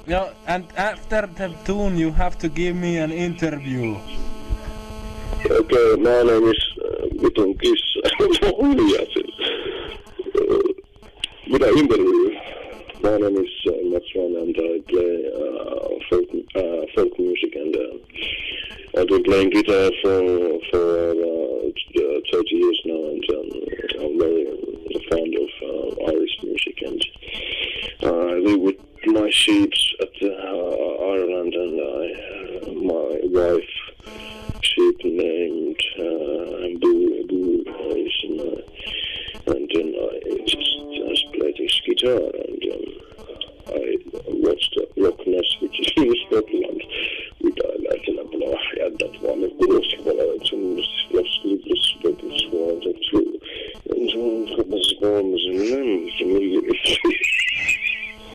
Yeah, and after the tune, you have to give me an interview. Okay, my name is Vitun Kissa. Mitä interview? My name is Mats Van and I play folk music and I've been playing guitar for about 30 years now and I'm very fond of Irish music and I live with my sheep at Ireland and my wife sheep named Boo and then I just play this guitar and I watched Loch Ness which is in Scotland